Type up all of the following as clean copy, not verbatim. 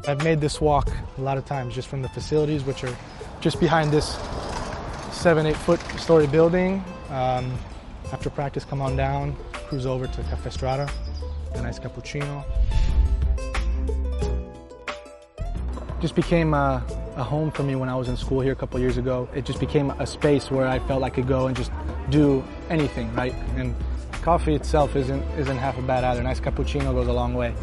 I've made this walk a lot of times just from the facilities, which are just behind this 7-8 foot story building. After practice, come on down, cruise over to Caffè Strada, a nice cappuccino. Just became a home for me when I was in school here a couple years ago. It just became a space where I felt I could go and just do anything, right? And coffee itself isn't half a bad either. A nice cappuccino goes a long way.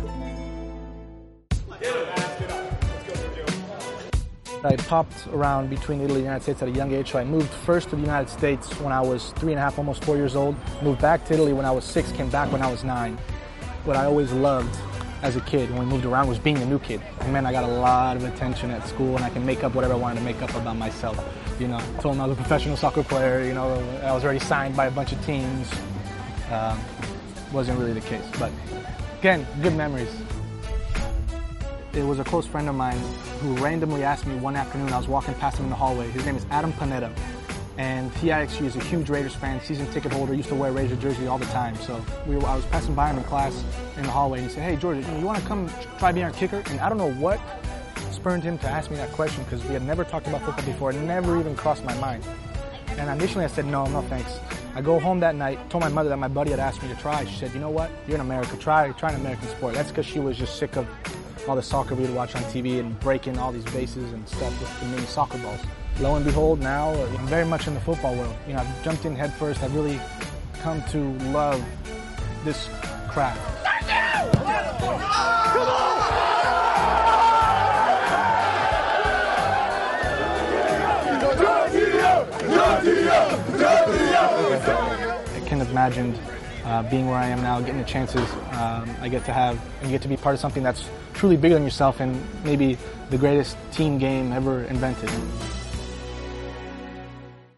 I popped around between Italy and the United States at a young age, so I moved first to the United States when I was 3.5, almost 4 years old. Moved back to Italy when I was 6, came back when I was 9. What I always loved as a kid when we moved around was being a new kid. It meant I got a lot of attention at school and I can make up whatever I wanted to make up about myself. You know, I told them I was a professional soccer player, you know, I was already signed by a bunch of teams. Wasn't really the case, but again, good memories. It was a close friend of mine who randomly asked me one afternoon, I was walking past him in the hallway. His name is Adam Panetta, and he actually is a huge Raiders fan, season ticket holder, used to wear Raider jersey all the time. So I was passing by him in class in the hallway, and he said, "Hey, George, you want to come try being our kicker?" And I don't know what spurred him to ask me that question, because we had never talked about football before. It never even crossed my mind. And initially I said, no thanks. I go home that night, told my mother that my buddy had asked me to try. She said, "You know what, you're in America, try an American sport." That's because she was just sick of all the soccer we would watch on TV and breaking all these bases and stuff with the mini soccer balls. Lo and behold, now I'm very much in the football world. You know, I've jumped in head first. I've really come to love this craft. I couldn't have imagined being where I am now, getting the chances I get to have, and you get to be part of something that's truly bigger than yourself and maybe the greatest team game ever invented.